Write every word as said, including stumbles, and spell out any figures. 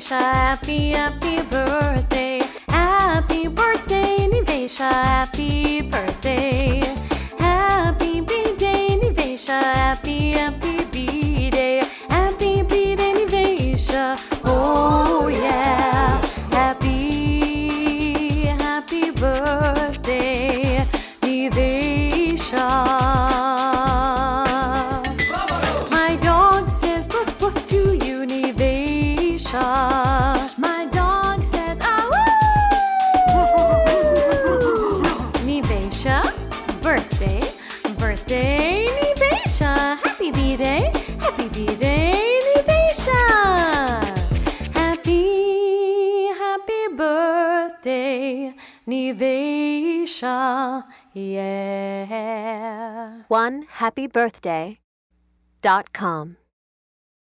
Nivesha, happy, happy birthday. Happy birthday, Nivesha, happy birthday. Happy B-Day, Nivesha, happy, happy B-Day. Happy B-Day, Nivesha, oh yeah. Happy, happy birthday, Nivesha. My dog says woof woof to you, Nivesha. My dog says ah woo. Nivesha, birthday, birthday, Nivesha. Happy B-Day, happy B-Day, Nivesha. Happy, happy birthday, Nivesha, yeah. one happy birthday dot com